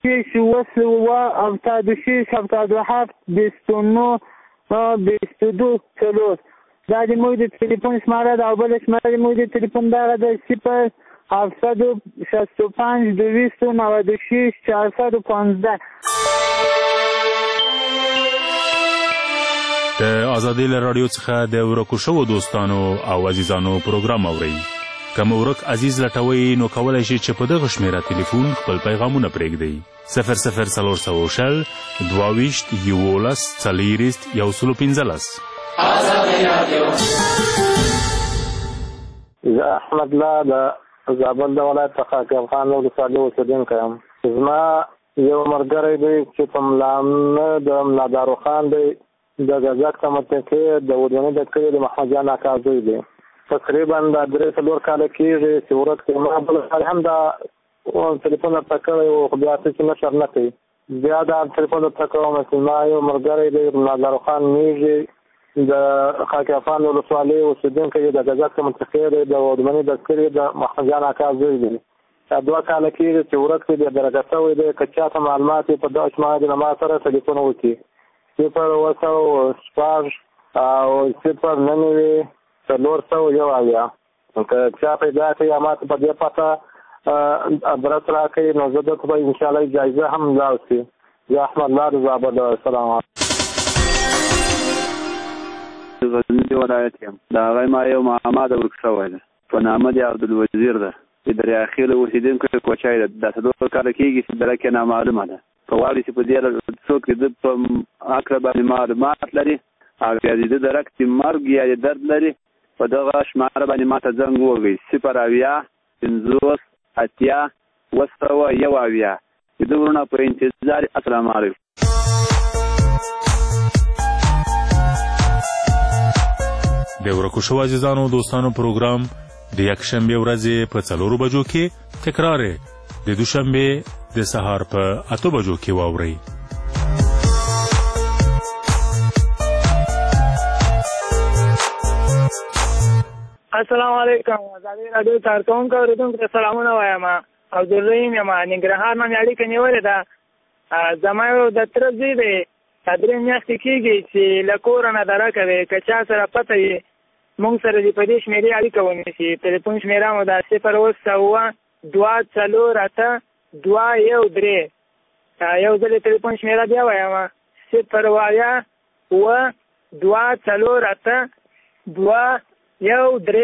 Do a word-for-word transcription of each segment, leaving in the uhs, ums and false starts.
شش و سوه هفتاد و شش هفتاد و هفت بیست و نه بیست و دو څلور. دا د موږ د تلیفون شماره ده او بله شماره د موږ د تلیفون دغه ده صفر هفتصد و شصت و پنج دویست و نود و شش چهارصد و پانزده. د آزادۍ له راډیو څخه د ورکو شوو دوستانو او عزیزانو پروګرام اورئ. که مو ورک عزیز لټوئ نو کولی شئ چې په دغه شمېره تلیفون خپل پیغامونه پرېږدئ. صفر صفر څلور سوه شل دوه ویشت یولس څلېرویشت یو سل پنځلس. زه احمد الله د زابل د ولایت څخه حکیم خان ولسوالۍ اوسېدونکی یم. زما یو ملګری دی چې په ملامه د ملا داروخان دی د غزاک ته متکې د ودونې د کلي د محمد جان اکا زوی دی. تقریبا د درې څلور کاله کېږي چې ورک دی. ما بل سړی هم دا تلیفون درته کړی و خو بیا څه چې نشر نه کوي. بیا دا تلیفون درته کوم چې ما یو ملګری دی ملا داروخان میږي د خاکیافان ولسوالۍ اوسېدونکی دی د غزاک ته متکې دی د ودونې د کلي د محمد جان اکا زوی دی. دا دوه کاله کېږي چې ورک دی درګه شوی دی. که چاته معلومات یې په دغه شماره دی له ما سره تلیفون وکړي صفر اوه سوه شپږ او صفر نهه نوي څلور سوه یو اویا. که چا پیدا کړي یا ما ته په دې پته ادرس راکړي نو زه درته به انشاءالله جایزه هم لاړ شي. زه احمد الله د زابل. السلام علیکم. د غزني ولایت یم. د هغې ما یو معما د ورک شوی ده په نامه د عبدالوزیر ده چې د ریاخیل اوسېدونکی کوچی ده. دا څلور کاله کېږي چې درک یې نامعلومه ده. په غواړي چې په دې څوک د ده په هکله باندې معلومات لري او یا د ده درک چې مرګ یا د درد لري په دغه شماره باندې ما ته زنګ ووهئ صفر اویا پنځوس اتیا اوه سوه یو اویا. د ده وروڼه په انتظار. السلام علیکم. د ورکو شوو عزیزانو دوستانو پروګرام د یکشنبې ورځې په څلورو بجو کې تکرار د دوشنبې د سهار په اتو بجو کې واورئ. السلام علیکم. ازادي راډیو کارکونکو اورېدونکو ته سلامونه وایم. عبدالرحیم یم. ننګرهار نه مې اړیکه نیولې ده. زما یو د تره زوی دی. درې میاشتې کېږي چې له کوره نه درکه دی. که چا سره پته وي موږ سره دې په دې شمېرې اړیکه ونیسي. تلیفون شمېره مو ده صفر اوه سوه دوه څلور اته دوه یو درې. یو ځل تلیفون شمېره بیا وایم صفر اویا اوه دوه څلور اته دوه یو درې.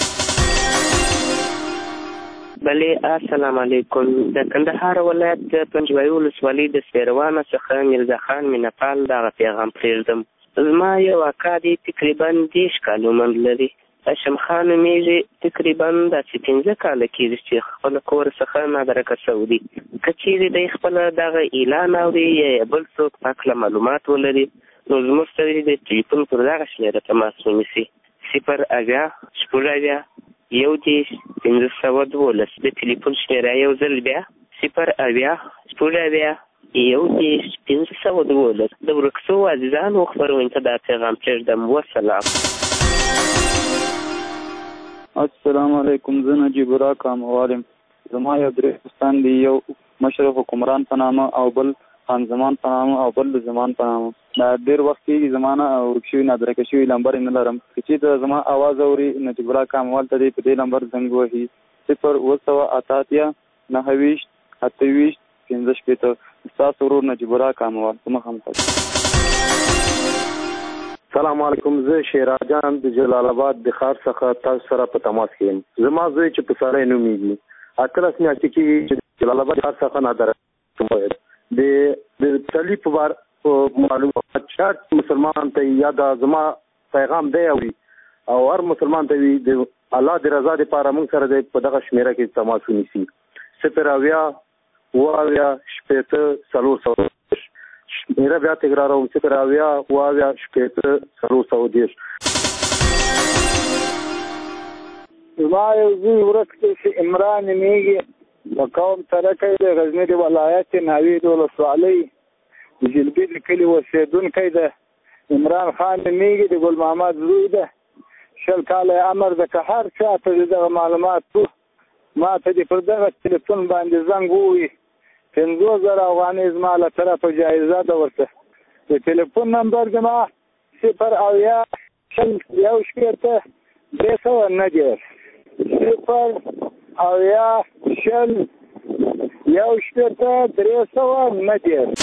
بلې السلام علیکم. د کندهار ولایت د پنجوایي ولسوالۍ د سپیروانه څخه میرزا خان مینهپال دغه پیغام پرېږدم. زما یو اکا دی تقریبا دېرش کال عمر لري. هاشم خان نومېږي. تقریبا داسې پنځه کاله کېږي چې خپله کور څخه نادرکه شوی دی. که چېرې دی خپله دغه اعلان اوري یا بل څوک په هکله معلومات ولري نو زموږ سره د ټلیفون پر دغه شمېره تماس ونیسي صفر اویا شپږ اویا یو دېرش پنځه سوه دولس. د ټلیفون شمېره یو ځل بیا صفر اویا شپږ اویا یو دېرش پنځه سوه دولس. د ورک شوو عزیزانو خپرونې ته دا پیغام پرېږدم. وسلام. السلام علیکم. زه نجیب الله کاموال یم. زما یو درې دوستان دي. یو مشر حکمران په نامه او بل خان زمان په نامه او بل زمان په نامه. دا ډېر وخت کېږي زما نه ورک شوي نادرکه شوي نمبر یې نه لرم. که چېرته زما اواز اوري نجیب الله کاموال ته دی په دې نمبر زنګ وهي صفر اوه سوه اته اتیا نهه ویشت اته ویشت پنځه شپېته. ستاسو ورور نجیب الله کاموال. په مخه مخه. السلام علیکم. زه شیراجان د جلال آباد د ښار څخه تاسو سره په تماس کې یم. زما زوی چې په سړی نومېږي اتلس میاشتې کېږي چې جلال آباد ښار څخه نادرکه د تلي په بار معلومات چا مسلمان ته یا د زما پیغام دی اوري او هر مسلمان ته وي د الله د رضا دپاره موږ سره دی په دغه شمېره کې تماس ونیسي صفر اویا اوه اویا شپېته څلور سوه. شمېره بیا تکراروم صفر اویا اوه اویا شپېته څلور سوه دېرش. زما یو زوی ورک دی چې عمران نومېږي. د قوم سرکی دی. غزني د ولایت ناوید ولسوالۍ د جلبي د کلي اوسېدونکی دی. عمران خان نومېږي. د ګل محمد زوی ده. شل کاله عمر ده. که هر چا ته د دغه معلومات ما ته دې پر دغه تلیفون باندې زنګ ووهي پنځوس زره افغانۍ زما له طرفه جایزه ده ورته. د ټلیفون نمبر زما صفر اویا شل یو شپېته درې سوه نه دېرش صفر اویا شل یو شپېته درې سوه نه دېرش.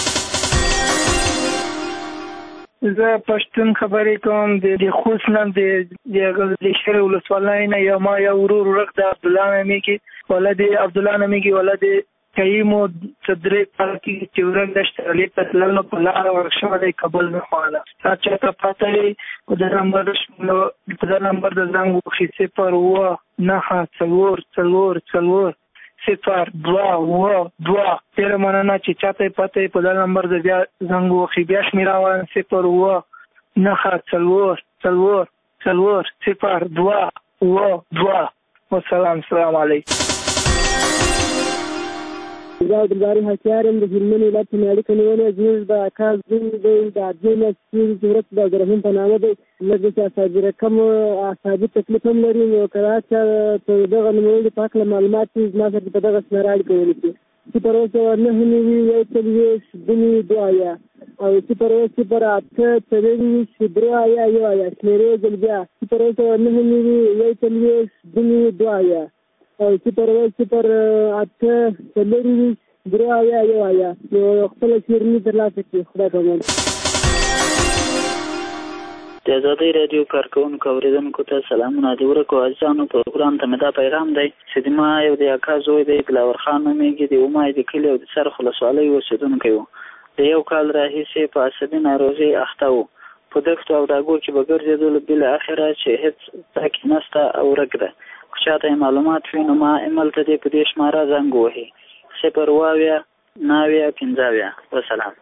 زه پښتون خبرې کوم د خوست نه د شهر ولسوالۍ نه. یو ما یو ورور ورک د عبدالله نومېږي، ولد عبدالله نومېږي، ولد کیمو څه درې کاله کېږي چې ورک د اشترالي ته تلل نو په لاره ورک شوی دی کابل نه خواله. تا چاته پته وي په دا نمبر په دا نمبر د زنګ وکړي صفر اووه نهه څلور څلور څلور صفر دوه اووه دوه. ډېره مننه چې چاته یې پته وي په دا نمبر د بیا زنګ وکړي. بیا شمېره وایم صفر اووه نهه څلور څلور څلور صفر دوه اووه دوه. والسلام السلام علیکم. زه عبدالباري هوښیار یم د هلمند ولایت په ناړي کې نیولې. زموږ د اکا زوی دی د ادې نه چې ورک د عبدالرحیم په نامه دی. لږ چې اعصابي رقم اعصابي تکلیف هم لري، نو که راشه په دغه نوموړي په هکله معلومات چې زما سره په دغه شمېره اړیکه ولیکي. صفر اوه سوه نهه نوي یو څلوېښت دوه نوي دوه اویا او صفر اوه صفر اته څلوېښت درې اویا یو اویا. شمېرې ځل بیا صفر اوه سوه نهه نوي یو څلوېښت دوه نوي دوه اویا او صفر اوه صفر اته څلوېښت درې اویا یو اویا. نو خپله شمېرني ترلاسه کړي. خدای پامان. د ازادۍ راډیو کارکوونکو اورېدونکو ته سلامونه. د ورکو عزیزانو پروګرام ته مې دا پیغام دی چې د ما یو د اکا زوی دی دلاور خان نومېږي، د امای د کلي او د څرخ ولسوالۍ اوسېدونکی و. د یو کال راهیسې په عصبي ناروغۍ اخته و. په دښتو او ډاګو کې به ګرځېدلو، بالاخره چې هېڅ تاکي نسته او ورک ده. که چاته یې معلومات وي نو ما ایمیل ته دې په دې شماره زنګ ووهي صفر اوه اویا نهه اویا پنځه اویا. وسلام.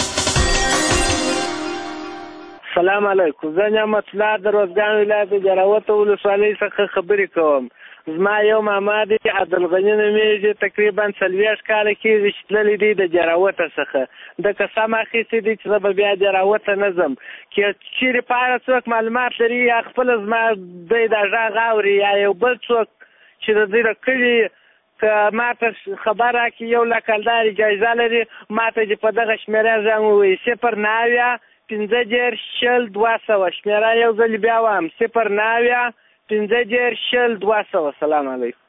سلام علیکم. زه نعمت الله د روزګان ولایت د جراوت ولسوالۍ څخه خبرې کوم. زما یو ماما دی عبدالغني نومېږي، تقریبا څلوېښت کاله کېږي چې تللی دی د جراوته څخه. د قسم اخیستی دی چې زه به بیا جراوته نه ځم. که چیرې په اړه څوک معلومات لري یا خپله زما دی دا غږ اوري یا یو بل څوک چې د دوی د کلي که ما ته خبر راکړي یو لکلدار جایزه لري، ما ته چې په دغه شمېره زنګ ووایي صفر نهه اویا پنځه دېرش شل دوه سوه. شمېره یو ځل بیا وایم صفر نهه اویا پنځه دېرش شل دوه سوه. سلام علیکم.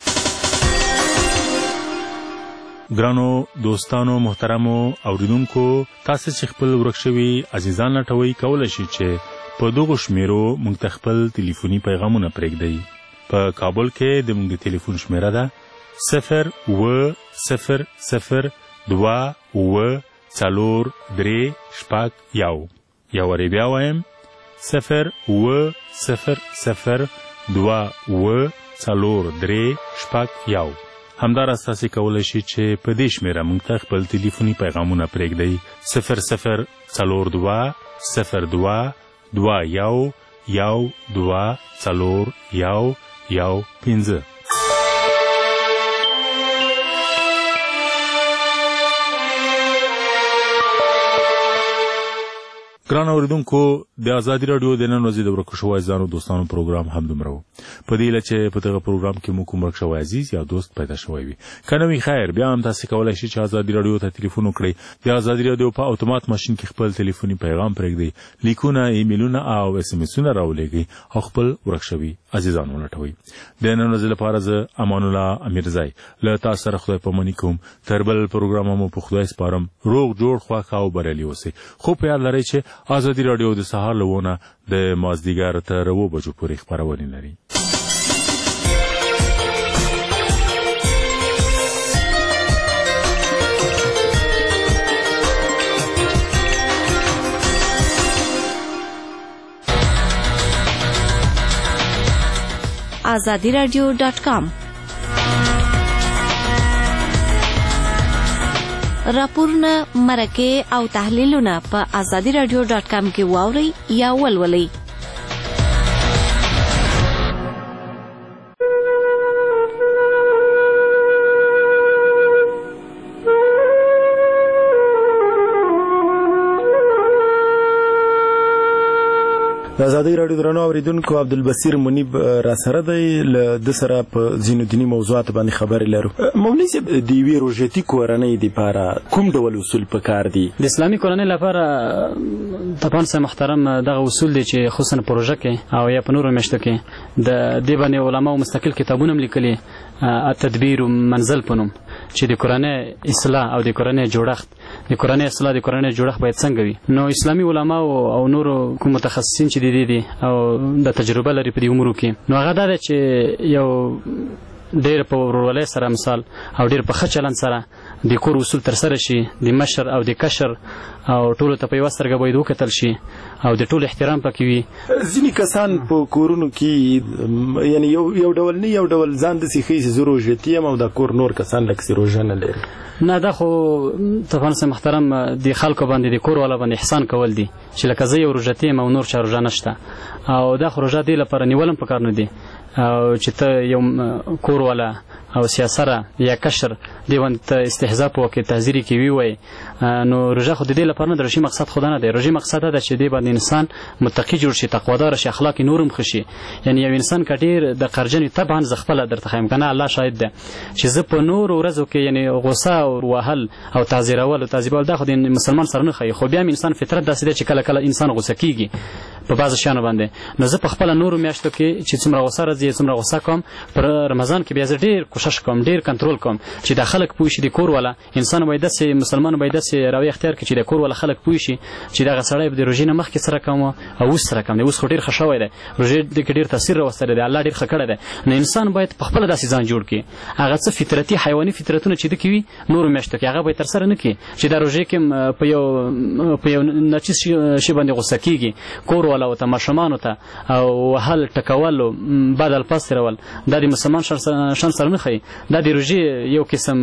ګرانو دوستانو محترمو اوریدونکو، تاسو چې خپل ورک شوي عزیزان لټوي کولی شئ چې په دغو شمیرو موږ ته خپل ټلیفوني پیغامونه پرېږدئ. په کابل کې د موږ د ټلیفون شمیره ده صفر اوه صفر صفر دوه اوه څلور درې شپږ یو. یو وارې بیا وایم صفر اوه صفر صفر دوه اوه څلور درې شپږ یو. همداراز تاسې کولی شئ چې په دې شمېره موږ ته خپل ټلیفوني پیغامونه پرېږدئ صفر صفر څلور دوه صفر دوه دوه یو یو دوه څلور یو یو پنځه. ګران اوریدونکو، د ازادي راډیو د نن ورځې د ورک شوو عزیزانو دوستانو پروګرام هم دومره و. په دې هیله چې په دغه پروګرام کې مو کوم ورک شوی عزیز یا دوست پیدا شوی وي. که نه وي خیر، بیا هم تاسې کولی شئ چې ازادي راډیو ته تلیفون وکړئ. د ازادي راډیو په اتومات ماشین کې خپل تلیفوني پیغام پرېږدئ، لیکونه، ایمیلونه او اس ام اسونه راولېږئ او خپل ورک شوي عزیزان ولټوئ. د نن ورځې لپاره زه امان الله امیرزی له تاسو سره خدای پاماني کوم. تر بل پروګرام مو په خدای سپارم. روغ جوړ خوښ او بریالي اوسئ. خو په یاد لرئ چې ازادي راډیو د سهار له ونه د مازدیګر تر اوه بجو پورې خپرونې لري. azadi radio dot com راپورونه، مرکې او تحلیلونه په azadi radio dot com کې واورئ یا ولولئ. د ازادۍ راډیو درنو اورېدونکو عبدالبصیر منیب را سره دی، له ده سره په ځینو دیني موضوعاتو باندې خبرې لرو. مولوي صاحب، د یوې روژتي کورنۍ دپاره کوم ډول اصول پکار دي؟ د اسلامي کورنۍ لپاره طبعا صاحب محترم دغه اصول دي چې خصوصا په روژه کې او یا په نورو میاشتو کې د دې باندې علماو مستقل کتابونه هم لیکلي، التدبیر منزل په نوم، چې د کورنۍ اصلاح او د کورنۍ جوړښت د کورنۍ اصلاح د کورنۍ جوړښت باید څنګه وي. نو اسلامي علماو او نورو کوم متخصصین چې دي دي او د تجربه لري په دې امورو کې، نو هغه دا ده چې یو ډېر په ورورولۍ سره مثال او ډېر په ښه چلند سره د کور اصول ترسره شي، د مشر او د کشر او ټولو ته په یوه سترګه باید وکتل شي او د ټولو احترام پکې وي. ځینې کسان په کورونو کې یعنې یو یو ډول نه یو ډول ځان داسې ښیي چې زه روژتي یم او د کور نور کسان لکسې روژه نه لري. نه، دا خو طبعا صاحب محترم د خلکو باندې د کور والا باندې احسان کول دي چې لکه زه یو روژتي یم او نور چا روژه نشته، او دا خو روژه دې لپاره نیول هم پکار نه دي او چې ته یو کور والا او سیاسره یا کشر دې باندې ته استهزا په وکړې تحذیري کې ووایې، نو روژه خو د دې لپاره نه د روژې مقصد خو دا نه دی. روژې مقصد دا ده چې دې باندې انسان متقي جوړ شي، تقوادار شي، اخلاق یې نور هم ښه شي. یعنې یو انسان که ډېر د قرجن طبعا زه خپله درته ښیم که نه، الله شاهد ده چې زه په نورو ورځو کې یعنې غوسه او وهل او تعزیرول او تعذیبول دا خو د مسلمان سره نه ښایي، خو بیا هم انسان فطرت داسې دی چې کله کله انسان غوسه کېږي په بعضو شیانو باندې. نو زه په خپله نورو میاشتو کې چې څومره غوسه راځي څومره غوسه کوم، پر رمضان کې بیا زه ډېر کوشش کوم، ډېر کنټرول کوم چې دا خلک پوه شي، د کور والا انسان باید داسې مسلمان باید داسې رویه اختیار کړي چې د کور والا خلک پوه شي چې دغه سړی د روژې نه مخکې سره کوم او اوس سره کوم دی. اوس خو ډېر ښه شوی دی، روژې دې کې ډېر تاثیر راوستلی دی، الله ډېر ښه کړی دی. نو انسان باید په خپله داسې ځان جوړ کړي، هغه څه فطرتي حیواني فطرتونه چې ده کې وي نورو میاشتو کې هغه باید ترسره نه کړي چې دا روژې کې په یو په یو ناچیز شي باندې غوسه کېږي، کور والا ورته ماشومانو ته او وهل ټکول او بد الفاظ تېرول، دا د مسلمان شان سره نه ښایي. دا د روژې یو قسم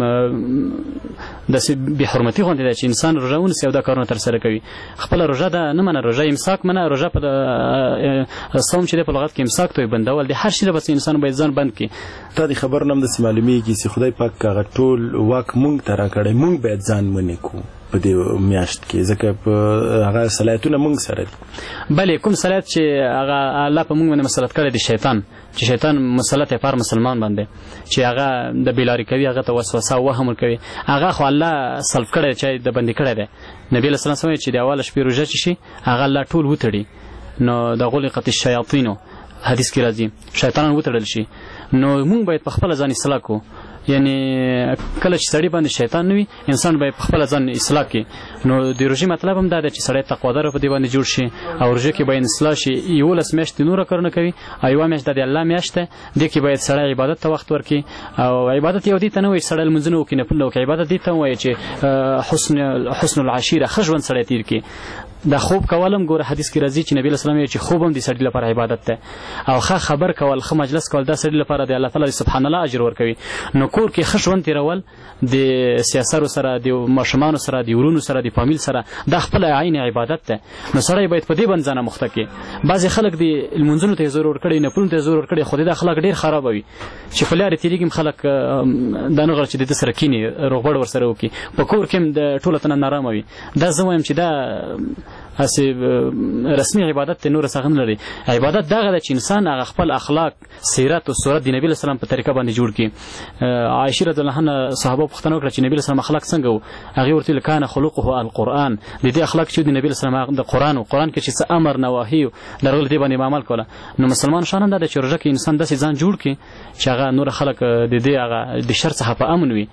داسې بې حرمتي غوندې ده چې انسان روژه ونیسي او دا کارونه ترسره کوي. خپله روژه ده نه منه، روژه امساک منه، روژه په صوم چې دی په لغت کې امساک ته بندول د هر شي نه بس انسان باید ځان بند کړي. تا د خبر نه هم داسې معلومېږي چې خدای پاک هغه ټول واک مونږ ته راکړی، مونږ باید ځان منې کړو په دې میاشت کې، ځکه په هغه صلاحیتونه مونږ سره دي. بلې کوم صلاحیت چې هغه الله په مونږ باندې مسلط کړی دی شیطان، چې شیطان مسلط یې پر مسلمان باندې چې هغه د بېلارې کوي، هغه ته وسوسه او وهم ورکوي، هغه خو الله سلب کړی چې د بندي کړی دی. نبي علیه السلام وایي چې د اوله شپې روژه چې شي هغه الله ټول وتړي، نو د غلقت الشیاطینو حدیث کې راځي شیطانان وتړل شي. نو مونږ باید په خپله ځان اصلاح کړو، یعنی کله چې سړی باندې شیطان نه وي انسان باید په خپله ځان اصلاح کړي. نو د روژې مطلب هم دا دی چې سړی تقوادار په دې باندې جوړ شي او روژې کې باید اصلاح شي. یولس میاشتې نوره کارونه کوي او یوه میاشت د الله میاشت ده، دې کې باید سړی عبادت ته وخت ورکړي. او عبادت یو دې ته نه وایي سړی لمونځونه وکړي نفلونه وکړي، عبادت دې ته وایي چې حسن حسن العشیره ښه ژوند سړی تېر کړي. دا خوب کول هم ګوره حدیث کې راځي چې نبی علیه السلام وایي چې خوب هم د سړي لپاره عبادت ده، او ښه خبر کول ښه مجلس کول دا سړي لپاره د الله تعالی سبحان الله اجر ورکوي. نو کور کې ښه ژوند تېرول د سیاسرو سره، د ماشومانو سره، د ورونو سره، د فامیل سره، دا خپله عین عبادت ده. نو سړی باید په دې باندې ځان مخته کړي. بعضې خلک د لمونځونو ته یې زور ورکړی، نفلونو ته یې زور ورکړی، خو د اخلاق ډېر خرابه وي چې په لارې تېرېږي هم خلک دا نه غواړي چې د ده سره کښېني روغبړ ورسره وکړي، په کور کې هم د ټوله ته نه نارامه وي. دا زه وایم چې دا هسې رسمي عبادت ته نور څه نه لري. عبادت دغه ده چې انسان هغه خپل اخلاق، سیرت او صورت د نبي اسلام په طریقه باندې جوړ کړي. عایشه رضی الله عنها صحابه پوښتنه وکړه چې نبي اسلام اخلاق څنګه وو؟ هغې ورته ویل کان خلقه القرآن، د دې اخلاق چې د نبي اسلام د قرآن و، قرآن کې چې څه امر نواهي درغلي دې باندې عمل کوله. نو مسلمان شان هم دا ده چې روژه کې انسان داسې ځان جوړ کړي چې هغه نور خلک د دې هغه د شر څخه په امن وي.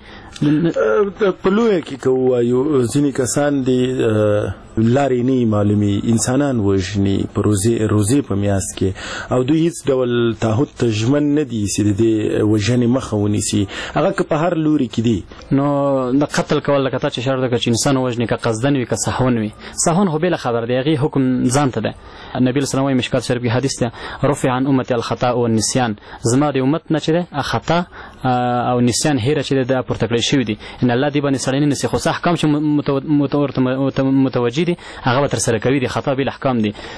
په لویه کې که ووایو ځینې کسان دي لارې نه معلومي، انسانان وژني په روزې روزې په میاشت کې، او دوی هیڅ ډول تعهد ته ژمن نه دي چې د دې وژنې مخه ونیسي، هغه که په هر لوري کې دي. نو د قتل کول لکه تا چې شرط وکړه چې انسان وژني، که قصدن وي که سهون وي. سهون خو بېله خبر دی، هغې حکم ځان ته ده. نبي علیه السلام وایي مشکات شریف کې حدیث ده رفع عن امتي الخطا والنسیان، زما د امت نه چې ده خطا او نسیان هیره چې ده پورته کړی شوي دي، ان الله دې باندې سړی نه نیسي، خو څه احکام چې متوجه دي هغه به ترسره کوي، دي خطا بېل احکام دي.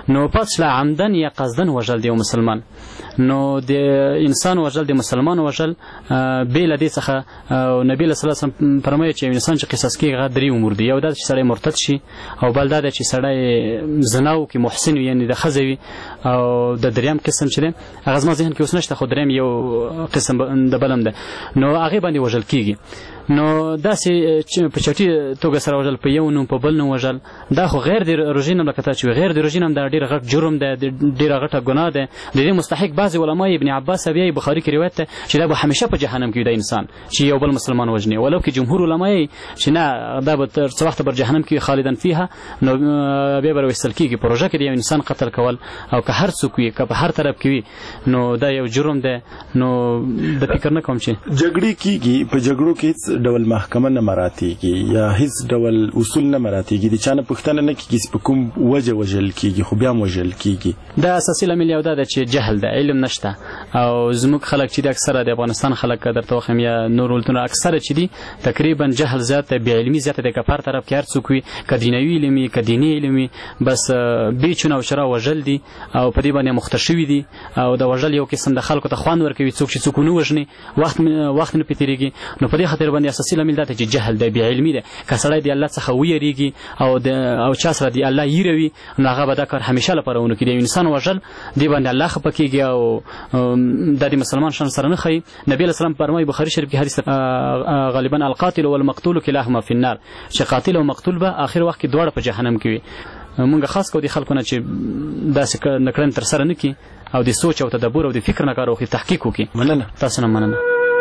نو پس لا عمدن یا قصدن وژل دی مسلمان نو د انسان وژل د مسلمان وژل بیل دې څخه نبی صلی الله علیه وسلم فرمایي چې انسان چې قصاص کیږي غا درې عمر دی یو دا چې سړی مرتد شي او بل دا چې سړی زناو کې محسن یعنی د خزوي او د دریم قسم چې هغه زما ذهن کې اوس نشته خو دریم یو قسم د بلم ده نو هغه باندې وژل کیږي نو داسې په چټي توګه سره وژل په یو نوم په بل نوم وژل دا خو غیر د روژې نوم لکه چې غیر د روژې نوم دا ډېر غټ جرم ده ډېره غټه ګناه ده د دې مستحق بعضې علما ابن عباس بیا بخاري کې روایت ده چې دا به همیشه په جهنم کې وي دا انسان چې یو بل مسلمان وژني ولو کې جمهور علما یې چې نه دا به تر څه وخته پر جهنم کې خالدن فیها نو بیا به ویستل کېږي په روژه کې د یو انسان قتل کول او که هر څوک وي که په هر طرف کې وي نو دا یو جرم ده نو د فکر نه کوم چې جګړې کېږي په جګړو کې هیڅ ډول محکمه نه مراتېږي یا هیڅ ډول اصول نه مراتېږي د چا نه پوښتنه نه کېږي چې په کوم وجه وژل کېږي خو بیا هم وژل کېږي دا اساسي لامل یو دا ده چې جهل ده علم نشته او زموږ خلک چې د اکثره د افغانستان خلک درته وښیم یا نور ولتونه اکثره چې دي تقریبا جهل زیات ده بېعلمي زیاته ده که په هر طرف کې هر څوک وي که دینوي علم وي که دیني علم وي بس بیچونه او شرا وژل دي او په دې باندې مخته شوي دي او د وژل یو قسم د خلکو ته خوند ورکوي څوک چې څوک ونه وژني وخت وخت نه پرې تېرېږي نو په دې خاطر باندې اساسي لامل دا دی چې جهل دی بېعلمي دی که سړی د الله څخه ویریږي او د او چا سره د الله یېره وي نو هغه به دا کار همیشه لپاره ونه کړي د انسان وژل دې باندې الله خفه کېږي او دا د مسلمان شان سره نه ښایي نبي علیه السلام فرمایي بخاري شریف کې حدیث غالبا القاتل والمقتول کلاهما فی النار چې قاتل او مقتول به آخر وخت کې دواړه په جهنم کې وي مونږ خاص کو دي خلکو نه چې داسې نکړن تر سره نه کړي او د سوچ او تدبر او د فکر نه کار وکړي تحقیق وکړي مننه تاسو نه مننه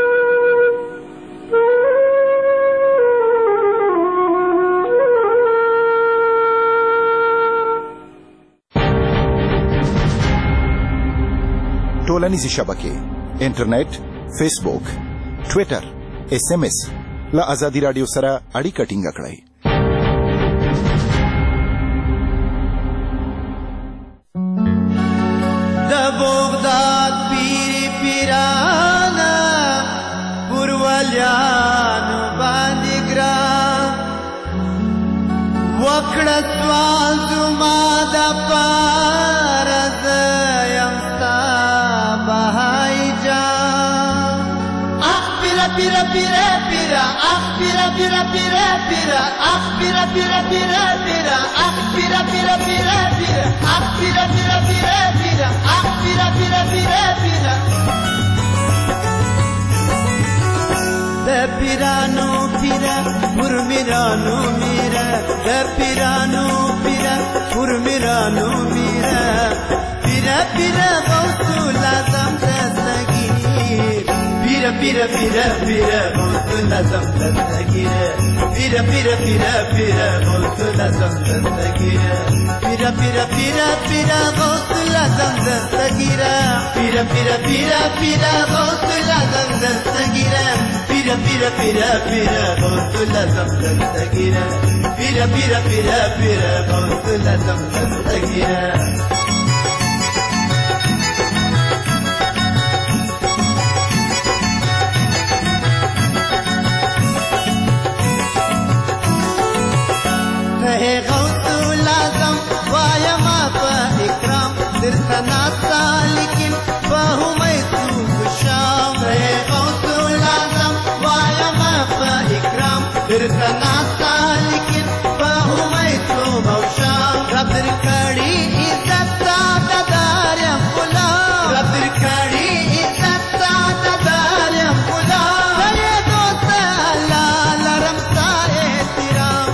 ټولنیزې شبکې انټرنیټ فیسبوک ټویټر اس ام اس له ازادي راډیو سره اړیکه ټینګه کړئ د بغداد پیری پیرانا پروالیانو باندې ګران وکړه سوال زما د پاره زه یم ستا بهای جان اخ پیره پیره پیره پیره اخ پیره پیره پیره پیره اخ پیره پیره پیره پیره اخ پیره پیره پیره پیره اخ پیره پیره پیره پیره اخ پیره پیره پیره پیره د پیرانو پیره پر میرانو میره د پیرانو پیره پر میرانو میره پیره پیره غوث لازم دستگیر پیره پیره پیره پیره غوث لازم دستگیر پیره پیره پیره پیره غوث لازم دستگیر پیره پیره پیره پیره غوث لازم دستگیر پیره پیره پیره پیره غوث لازم دستگیر پیره پیره پیره پیره غوث لازم دستگیر پیره پیره پیره پیره غوث لازم دستگیر ہے غوث لازم وایا ما په اکرام درته ناستا لیکن باهو مې تو شام ہے غوث لازم وایا ما په اکرام درته ناستا لیکن باهو مې تو شام رب در کړي عزت تا دارم خلا رب در کړي عزت تا دارم خلا ہے دوست الله لرم تا احترام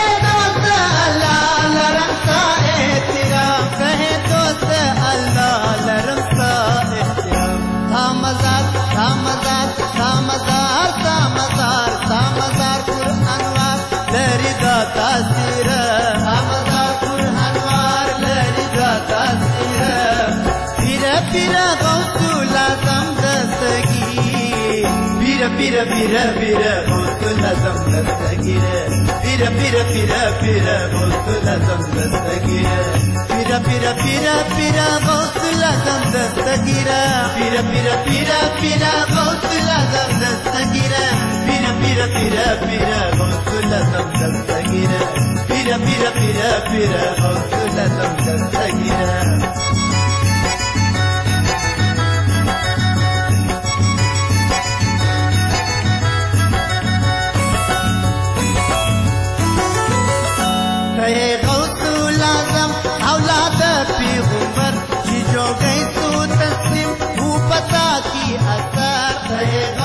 تاثیر همدار پر انوار لري دا تاثیر پیره پیره غوث لازم دستگیر پیره پیره پیره پیره غوث لازم دستگیر پیره پیره پیره پیره غوث لازم دستگیر پیره پیره پیره پیره غوث لازم دستگیر پیره پیره پیره پیره غوث لازم دستگیر پیره پیره پیره پیره غوث لازم دستگیر پیره پیره پیره پیره غوث لازم دستگیر ته غوث العظم اولاد پیغمبر چې جوړی تو تسلیم هو پتا کی اثر ته